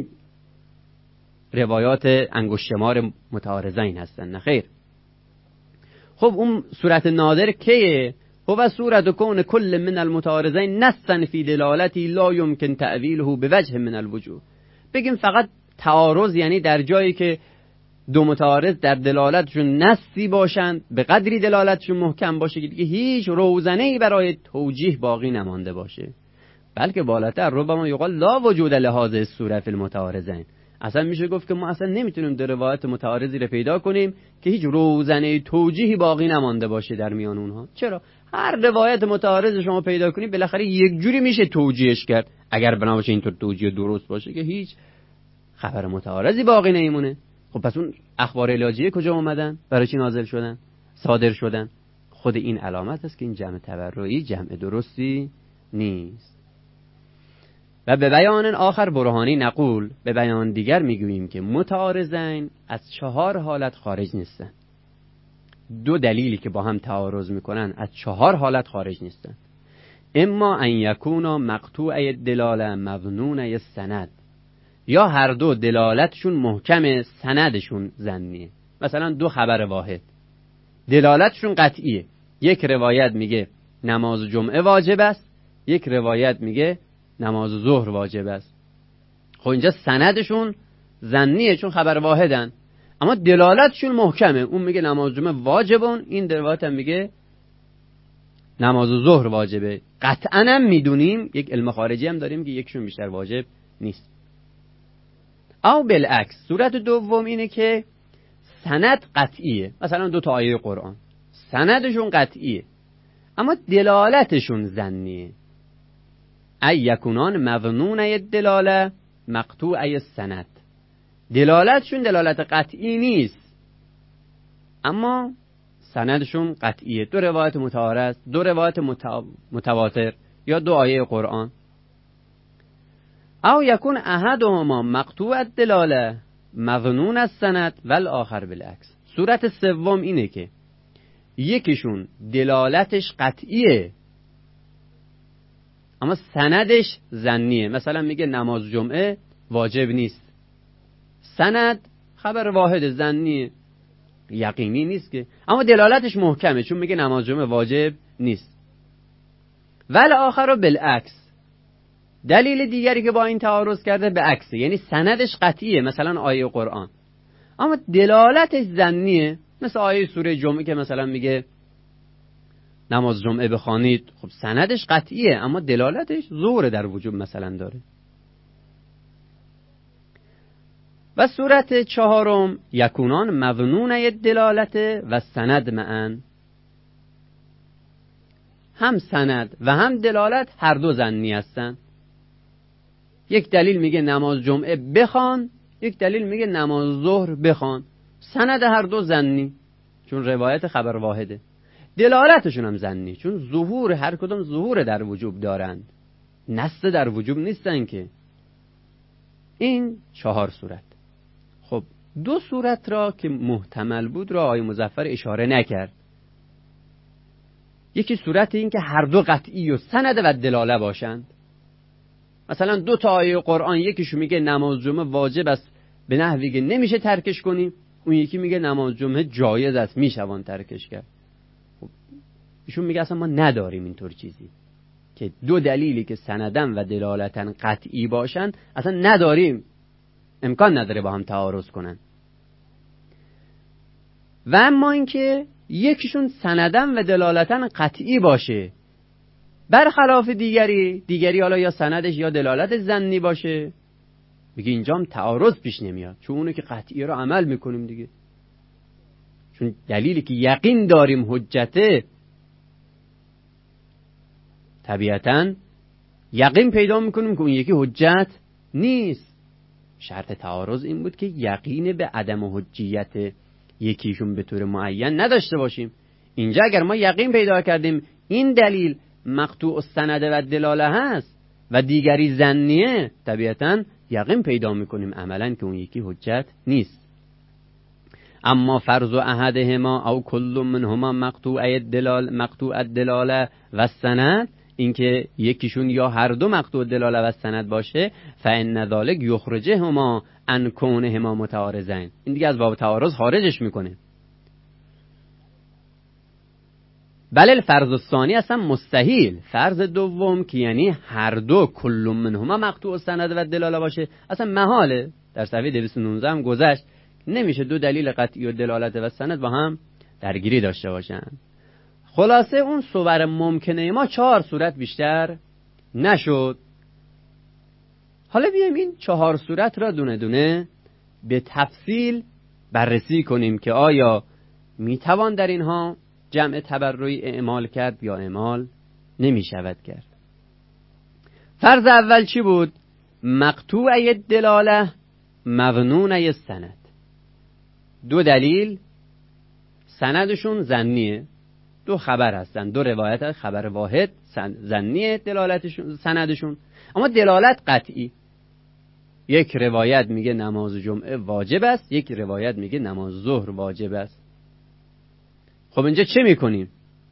روایات انگشتمار متعارضین هستن. نه خیر. خب اون صورت نادر کیه؟ هو صورت کون کل من المتعارضین نصا فی دلالتی لا یمکن تأویله بوجه من الوجوه. بگیم فقط تعارض یعنی در جایی که دو متعارض در دلالتشون نصی باشند، به قدری دلالتشون محکم باشه که دیگه هیچ روزنه‌ای برای توجیه باقی نمانده باشه، بلکه بالاتر ربما یقال لا وجود لهذه الصوره فی المتعارضین، اصلا میشه گفت که ما اصلا نمیتونیم دو روایت متعارضی رو پیدا کنیم که هیچ روزنه توجیهی باقی نمانده باشه در میان اونها. چرا؟ هر روایت متعارض شما پیدا کنید بالاخره یک جوری میشه توجیهش کرد، اگر بنا باشه اینطور توجیه درست باشه که هیچ خبر متعارضی باقی نمیمونه. خب پس اون اخبار علاجیه کجا اومدن؟ برای چی نازل شدن؟ صادر شدن؟ خود این علامت است که این جمع تبرعی جمع درستی نیست. و به بیان آخر برهانی نقول، به بیان دیگر میگوییم که متعارضین از چهار حالت خارج نیستن. دو دلیلی که با هم تعارض میکنن از چهار حالت خارج نیستن. اما ان یکونا مقطوع دلاله مظنون سند، یا هر دو دلالتشون محکم، سندشون ظنیه. مثلا دو خبر واحد دلالتشون قطعیه، یک روایت میگه نماز جمعه واجب است، یک روایت میگه نماز ظهر واجب است. خب اینجا سندشون ظنیه چون خبر واحدن، اما دلالتشون محکمه. اون میگه نماز جمعه واجبون، این روایت هم میگه نماز ظهر واجبه. قطعا هم میدونیم یک علم خارجی هم داریم که یکشون بیشتر واجب نیست. او بالعکس، صورت دوم اینه که سند قطعیه. مثلا دو تا آیه قرآن سندشون قطعیه اما دلالتشون ظنیه. ای یکونان مظنون دلاله مقطوع سند. دلالتشون دلالت قطعی نیست اما سندشون قطعیه. دو روایت متعارض، دو روایت متواتر یا دو آیه قرآن. او یکون احدهما مقطوع الدلاله مظنون السند والآخر بالعکس. صورت سوم اینه که یکیشون دلالتش قطعیه اما سندش ظنیه. مثلا میگه نماز جمعه واجب نیست، سند خبر واحد ظنیه، یقینی نیست که، اما دلالتش محکمه چون میگه نماز جمعه واجب نیست. والآخر بالعکس، دلیل دیگری که با این تعارض کرده به عکسه، یعنی سندش قطعیه مثلا آیه قرآن اما دلالتش ظنیه. مثل آیه سوره جمعه که مثلا میگه نماز جمعه بخوانید، خب سندش قطعیه اما دلالتش ظهور در وجوب مثلا داره. و صورت چهارم یکونان مظنون دلالت و سند معن. هم سند و هم دلالت هر دو ظنی هستن. یک دلیل میگه نماز جمعه بخوان، یک دلیل میگه نماز ظهر بخوان. سند هر دو ظنی چون روایت خبر واحده، دلالتشون هم ظنی چون ظهور هر کدوم ظهور در وجوب دارند، نص در وجوب نیستن که. این چهار صورت. خب دو صورت را که محتمل بود را آقای مظفر اشاره نکرد. یکی صورت این که هر دو قطعی و سند و دلاله باشند. مثلا دو تا آیه قرآن یکیشو میگه نماز جمعه واجب است به نحوی که نمیشه ترکش کنیم، اون یکی میگه نماز جمعه جایز است میشوان ترکش کرد. خب ایشون میگه اصلا ما نداریم اینطور چیزی که دو دلیلی که سندن و دلالتن قطعی باشن، اصلا نداریم، امکان نداره با هم تعارض کنن. و اما اینکه یکیشون سندن و دلالتن قطعی باشه برخلاف دیگری، دیگری حالا یا سندش یا دلالت ظنی باشه، میگه اینجا هم تعارض پیش نمیاد چون اونه که قطعی رو عمل میکنیم دیگه، چون دلیلی که یقین داریم حجته، طبیعتاً یقین پیدا میکنیم که اون یکی حجت نیست. شرط تعارض این بود که یقین به عدم حجیت یکیشون به طور معین نداشته باشیم. اینجا اگر ما یقین پیدا کردیم این دلیل مقطوع السند و دلاله هست و دیگری ظنیه، طبیعتاً یقین پیدا میکنیم عملاً که اون یکی حجت نیست. اما فرض احدهما او کل منهما مقطوع الدلال مقطوع الدلاله و سند، اینکه یکیشون یا هر دو مقطوع الدلاله و سند باشه، فان ذلک یخرجهما عن کونهما متعارضین، این دیگه از باب تعارض خارجش میکنه. بله الفرض الثانی اصلا مستحیل، فرض دوم که یعنی هر دو کل منهما مقطوع السند و دلاله باشه اصلا محاله. در صفحه دویست و نوزده هم گذشت نمیشه دو دلیل قطعی و دلالت و سند با هم درگیری داشته باشن. خلاصه اون صور ممکنه ما چهار صورت بیشتر نشد. حالا بیایم این چهار صورت را دونه دونه به تفصیل بررسی کنیم که آیا میتوان در اینها جمع تبرعی اعمال کرد یا اعمال نمی شود کرد. فرض اول چی بود؟ مقطوع دلاله مظنون سند. دو دلیل سندشون ظنیه، دو خبر هستن، دو روایت خبر واحد ظنیه دلالتشون سندشون، اما دلالت قطعی. یک روایت میگه نماز جمعه واجب است، یک روایت میگه نماز ظهر واجب است. خب اینجا چه میکنیم؟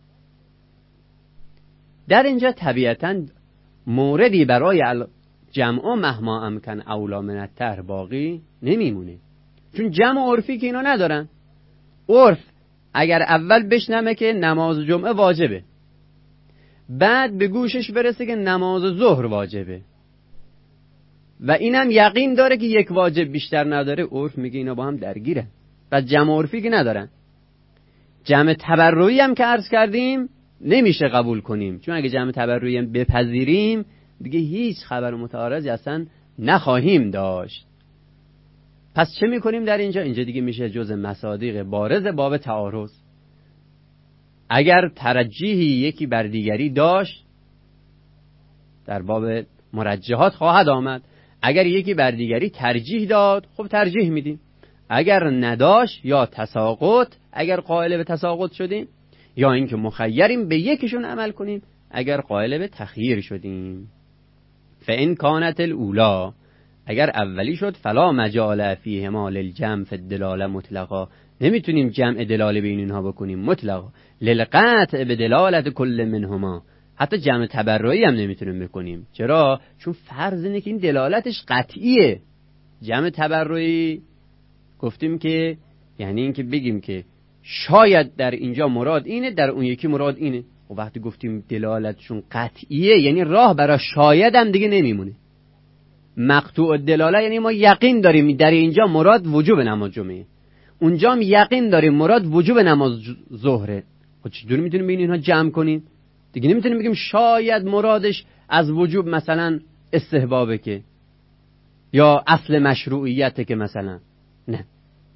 در اینجا طبیعتاً موردی برای جمع مهما امکن اولا من الطهر باقی نمیمونه، چون جمع عرفی که اینا ندارن. عرف اگر اول بشنمه که نماز جمعه واجبه، بعد به گوشش برسه که نماز ظهر واجبه و اینم یقین داره که یک واجب بیشتر نداره، عرف میگه اینا با هم درگیره. و جمع عرفی که ندارن. جمع تبرعی هم که عرض کردیم نمیشه قبول کنیم، چون اگه جمع تبرعی هم بپذیریم دیگه هیچ خبر متعارضی اصلا نخواهیم داشت. پس چه میکنیم در اینجا؟ اینجا دیگه میشه جز مصادیق بارز باب تعارض. اگر ترجیحی یکی بر دیگری داشت در باب مرجحات خواهد آمد، اگر یکی بر دیگری ترجیح داد خب ترجیح میدیم، اگر نداشت یا تساقط، اگر قائل به تساقط شدیم، یا اینکه مخیریم به یکیشون عمل کنیم اگر قائل به تخییر شدیم. فإن كانت الاولی، اگر اولی شد، فلا مجال فیهما للجمع فی الدلاله مطلقا، نمیتونیم جمع دلاله بین اینها بکنیم مطلقا. للقطع بدلالت کل منهما، حتی جمع تبرعی هم نمیتونیم بکنیم. چرا؟ چون فرض اینه که این دلالتش قطعیه. جمع تبرعی گفتیم که یعنی این که بگیم که شاید در اینجا مراد اینه، در اون یکی مراد اینه. و وقتی گفتیم دلالتشون قطعیه یعنی راه برای شاید هم دیگه نمیمونه. مقطوع الدلاله یعنی ما یقین داریم در اینجا مراد وجوب نماز جمعه، اونجا هم یقین داریم مراد وجوب نماز ظهره. خب چطور میتونیم بین اینها جمع کنیم؟ دیگه نمیتونیم بگیم شاید مرادش از وجوب مثلا استحبابه که، یا اصل مشروعیته که مثلا، نه.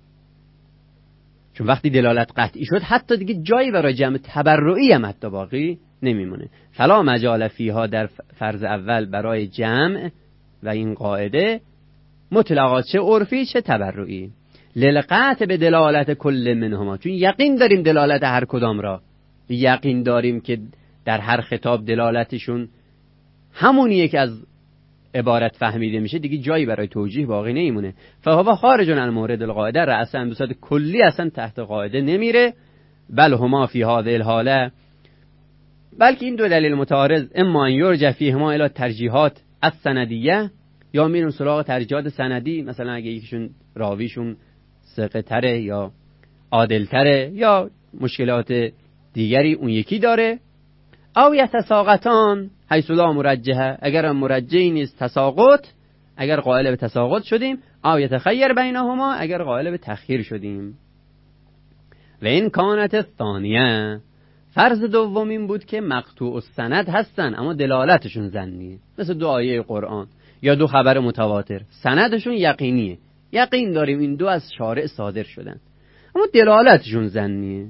چون وقتی دلالت قطعی شد حتی دیگه جایی برای جمع تبرعی هم حتی باقی نمیمونه. فلا مجال فیها، در فرض اول برای جمع و این قاعده مطلقات چه عرفی چه تبرعی. للقطع به دلالت کل منهما، چون یقین داریم دلالت هر کدام را، یقین داریم که در هر خطاب دلالتشون همونیه که از عبارت فهمیده میشه، دیگه جایی برای توجیه باقی نمیمونه. فهو خارج عن مورد القاعده، رأسا به صورت کلی اصلا تحت قاعده نمیره. بل هما فی هذه الحاله، بلکه این دو دلیل متعارض اما ان یرجع فیهما الی ترجیحات السندیه، یا میرون سراغ ترجیحات سندی، مثلا اگه یکیشون راویشون ثقه‌تره یا عادل‌تره یا مشکلات دیگری اون یکی داره، او یتساقطان حیث لا مرجحه، اگر مرجحی نیست تساقط، اگر قائل به تساقط شدیم، او یتخیر بینهما، اگر قائل به تخییر شدیم. و این کانت الثانیه، فرض دوم این بود که مقطوع السند هستن اما دلالتشون ظنیه، مثل دو آیه قرآن یا دو خبر متواتر، سندشون یقینیه، یقین داریم این دو از شارع صادر شدن اما دلالتشون ظنیه.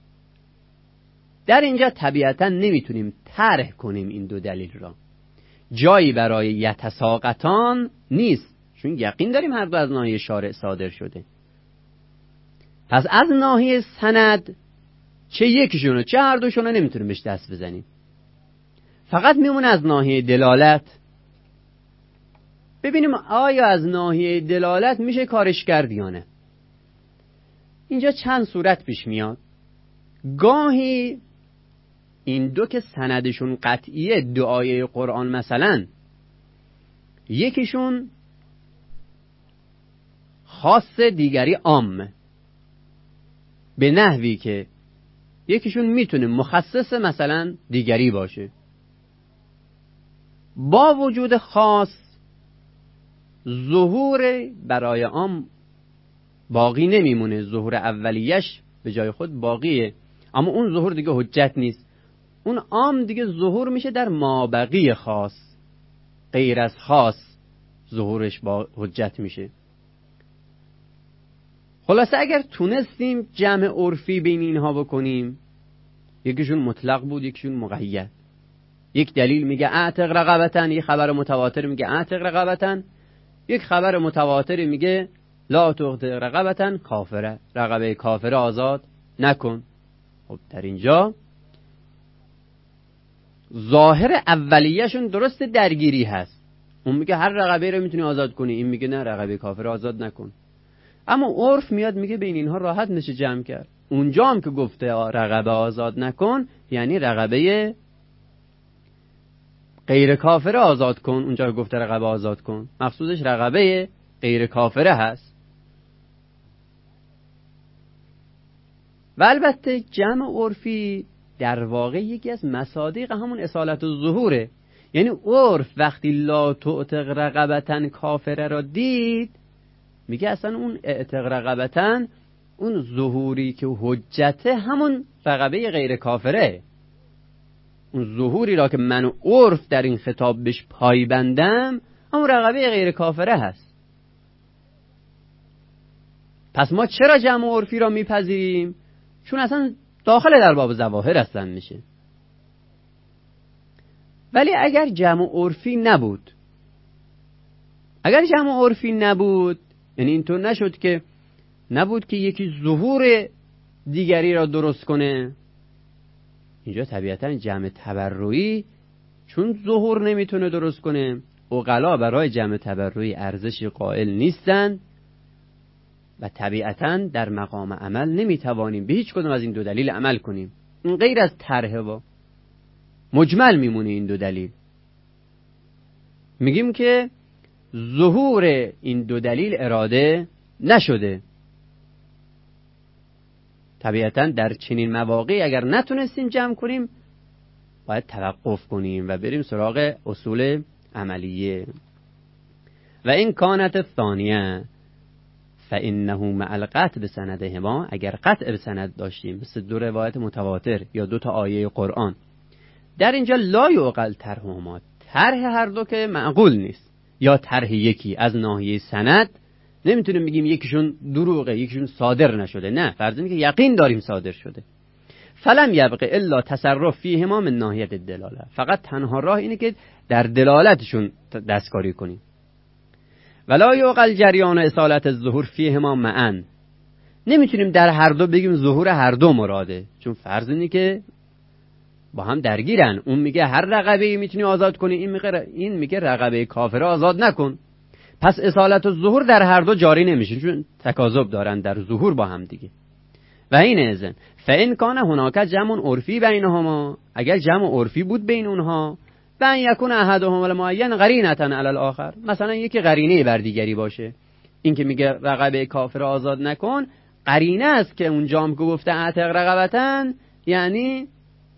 در اینجا طبیعتا نمیتونیم طرح کنیم این دو دلیل را، جایی برای یتساقطان نیست، چون یقین داریم هر دو از ناحیه شارع صادر شده. پس از ناحیه سند چه یکیشونو چه هر دوشونو نمیتونیم بهش دست بزنیم، فقط میمونه از ناحیه دلالت. ببینیم آیا از ناحیه دلالت میشه کارش کرد یا نه. اینجا چند صورت پیش میاد. گاهی این دو که سندشون قطعیه، دو آیه قرآن مثلا، یکیشون خاص دیگری عام، به نحوی که یکیشون میتونه مخصص مثلا دیگری باشه. با وجود خاص ظهور برای عام باقی نمیمونه، ظهور اولیش به جای خود باقیه، اما اون ظهور دیگه حجت نیست. اون عام دیگه ظهور میشه در مابقی خاص، غیر از خاص ظهورش با حجت میشه. خلاصه اگر تونستیم جمع عرفی بین اینها بکنیم، یکیشون مطلق بود یکیشون مقید. یک دلیل میگه اعتق رقبتن، یک خبر متواتر میگه اعتق رقبتن، یک خبر متواتر میگه لا تعتق رقبتن کافره، رقبه کافره آزاد نکن. خب در اینجا ظاهر اولیه‌شون درست درگیری هست، اون میگه هر رقبه رو میتونی آزاد کنی، این میگه نه رقبه کافره آزاد نکن. اما عرف میاد میگه بین اینها راحت نشه جمع کرد. اونجا هم که گفته رقبه آزاد نکن یعنی رقبه غیر کافره آزاد کن، اونجا که گفته رقبه آزاد کن مقصودش رقبه غیر کافره هست. و البته جمع عرفی در واقع یکی از مصادیق همون اصالت و ظهوره. یعنی عرف وقتی لا تعتق رقبتن کافره را دید، میگه اصلا اون اعتق رقبتن اون ظهوری که حجته همون رقبه غیر کافره، اون ظهوری را که من عرف در این خطاب بهش پایبندم همون رقبه غیر کافره هست. پس ما چرا جمع عرفی را میپذیریم؟ چون اصلا داخل در باب ظواهر اصلا میشه. ولی اگر جمع عرفی نبود، اگر جمع عرفی نبود، یعنی اینطور نشد که نبود که یکی ظهور دیگری را درست کنه، اینجا طبیعتا جمع تبرعی چون ظهور نمیتونه درست کنه، عقلا برای جمع تبرعی ارزشی قائل نیستن و طبیعتا در مقام عمل نمیتوانیم به هیچ کدوم از این دو دلیل عمل کنیم. این غیر از طرح با مجمل میمونه. این دو دلیل میگیم که ظهور این دو دلیل اراده نشده. طبیعتا در چنین مواقعی اگر نتونستیم جمع کنیم باید توقف کنیم و بریم سراغ اصول عملیه. و این کانت الثانیه فانه مع القطع بسندهما، اگر قطع بسند داشتیم مثل دو روایت متواتر یا دو تا آیه قرآن، در اینجا لا یعقل طرحهما، طرح هر دو که معقول نیست، یا طرح یکی از ناحیه سند نمیتونیم بگیم یکیشون دروغه یکیشون صادر نشده، نه، فرض اینه که یقین داریم صادر شده. فلم یبقى الا تصرف فیهما من ناحیه الدلاله، فقط تنها راه اینه که در دلالتشون دستکاری کنیم. ولا یعقل جریان اصالت الظهور فیهما معا، نمیتونیم در هر دو بگیم ظهور هر دو مراده، چون فرض اینه که با هم درگیرن. اون میگه هر رقبه‌ای میتونی آزاد کنی، این میگه این میگه رقبه کافره آزاد نکن. پس اصالت و ظهور در هر دو جاری نمیشه، چون تکاذب دارن در ظهور با هم دیگه. و این اذن فان کان هناک جمع عرفی بینهما، اگر جمع عرفی بود بین اونها، و یکون احدهما المعین قرینه علی الاخر، مثلا یکی قرینه بر دیگری باشه، این که میگه رقبه کافر آزاد نکن قرینه است که اونجا هم که گفته اعتق رقبتن یعنی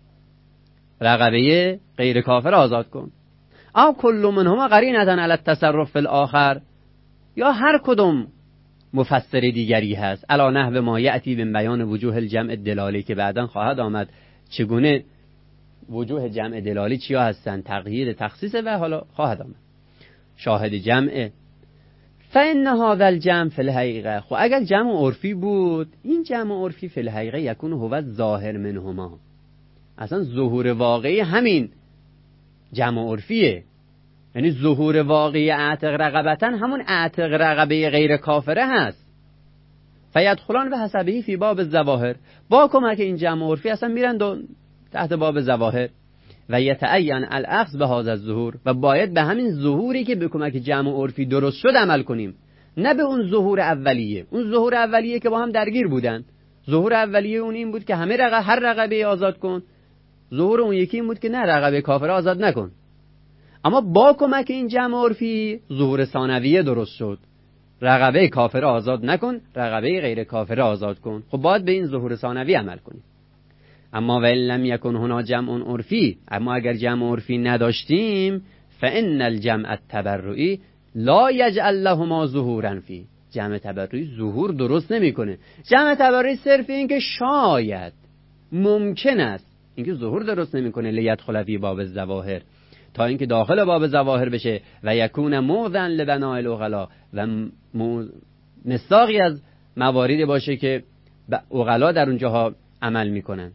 رقبه غیر کافر آزاد کن. او کل منهما قرینه علی التصرف فی الاخر، یا هر کدوم مفسر دیگری هست، علا نحو ما یأتی من بیان وجوه الجمع الدلالی، که بعداً خواهد آمد چگونه وجوه جمع دلالی چیا هستن، تقیید تخصیص و حالا خواهد آمد شاهد جمع. فإن هذا الجمع فی الحقیقه، خب اگر جمع عرفی بود، این جمع عرفی فی الحقیقه یکون هو ظاهر منهما، اصلا ظهور واقعی همین جمع عرفیه، یعنی ظهور واقعی اعتق رقبتن همون اعتق رقبه غیر کافره هست. فیدخلان به حسبه فی باب الظواهر، با کمک این جمع عرفی اصلا میرن تحت باب ظواهر. و یتعین الاخذ به هذا الظهور، و باید به همین ظهوری که به کمک جمع عرفی درست شد عمل کنیم، نه به اون ظهور اولیه. اون ظهور اولیه که با هم درگیر بودن، ظهور اولیه اون این بود که همه رقبه هر رقبه آزاد کن، ظهور اون یکی این بود که نه رقبه کافر آزاد نکن. اما با کمک این جمع عرفی ظهور ثانویه درست شد، رقبه کافر آزاد نکن، رقبه غیر کافر آزاد کن. خب باید به این ظهور ثانوی عمل کنیم. اما وإن لم یکن هنا جمع عرفی، اما اگر جمع عرفی نداشتیم، فإن الجمع التبرعی لا یجعل لهما ظهورا فی، جمع تبرعی ظهور درست نمیکنه. جمع تبرعی صرف این که شاید ممکن است، اینکه ظهور درست نمیکنه. لیدخل فی باب الظواهر، تا اینکه داخل باب ظواهر بشه. و یکون موضعا لبناء العقلا، و مصداقی از مواردی باشه که عقلا در اونجاها عمل میکنن.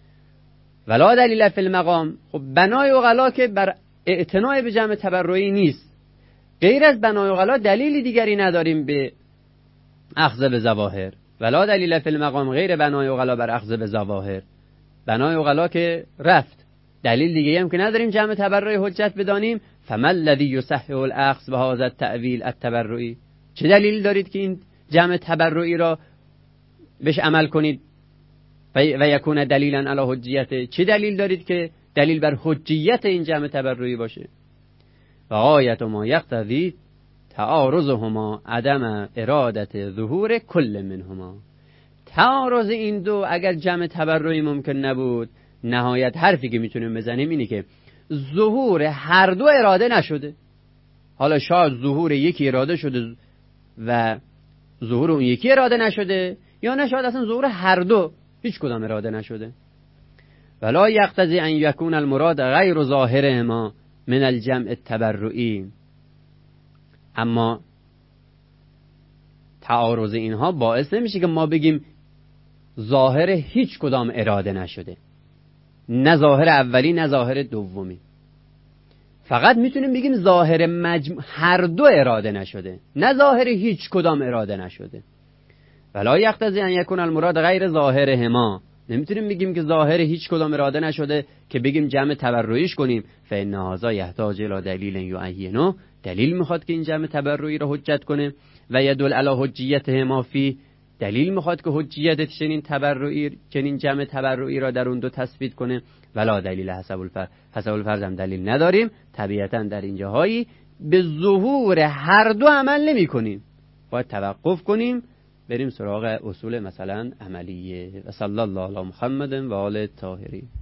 ولا دلیل فی المقام، خب بنای عقلا که بر اعتناع به جمع تبرعی نیست، غیر از بنای عقلا دلیلی دیگری نداریم به اخذ به ظواهر. ولا دلیل فی المقام غیر بنای عقلا بر اخذ به ظواهر، بنای عقلا که رفت، دلیل دیگه هم که نداریم جمع تبرعی حجت بدانیم. فما الذی یصحح الاخذ بهذا التأویل التبرعی، چه دلیل دارید که این جمع تبرعی را بهش عمل کنید و یکون دلیلا علی حجیته؟ چه دلیل دارید که دلیل بر حجیت این جمع تبرعی باشه؟ و غایت ما یقتضی تعارضهما عدم ارادت ظهور کل منهما، تعارض این دو اگر جمع تبرعی ممکن نبود، نهایت حرفی که میتونیم بزنیم اینه که ظهور هر دو اراده نشده. حالا شاید ظهور یکی اراده شده و ظهور اون یکی اراده نشده، یا نه شاید اصلا ظهور هر دو هیچ کدام اراده نشده. ولا یقتضی ان یکون المراد غیر ظاهرهما من الجمع التبرعی. اما تعارض اینها باعث نمیشه که ما بگیم ظاهر هیچ کدام اراده نشده، نه ظاهر اولی نه ظاهر دومی. فقط میتونیم بگیم ظاهر مجموع هر دو اراده نشده، نه ظاهر هیچ کدام اراده نشده. ولا یقتضی ان یکون المراد غیر ظاهرهما. نمیتونیم بگیم که ظاهر هیچ کدام اراده نشده که بگیم جمع تبرعیش کنیم. فإن هذا یحتاج الی دلیل یعینه. دلیل میخواد که این جمع تبرعی رو حجت کنه. و یدل علی حجیتهما فی. دلیل میخواد که حجیت چنین تبرعی چنین جمع تبرعی را در اون دو تثبیت کنه. ولا دلیل حسب الفرض. حسب الفرض هم دلیل نداریم. طبیعتا در این جاهایی به ظهور هر دو عمل نمی کنیم، باید توقف کنیم، بریم سراغ اصول مثلا عملیه. و صلی الله علی محمد و آل الطاهرین.